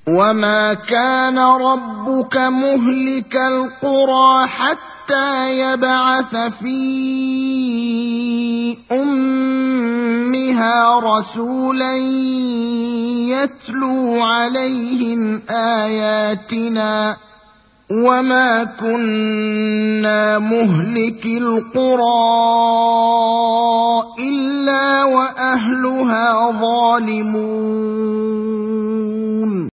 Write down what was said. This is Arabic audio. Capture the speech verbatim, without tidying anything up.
وما كان ربك مهلك القرى حتى يبعث في أمها رسولا يتلو عليهم آياتنا وما كنا مهلك القرى إلا وأهلها ظالمون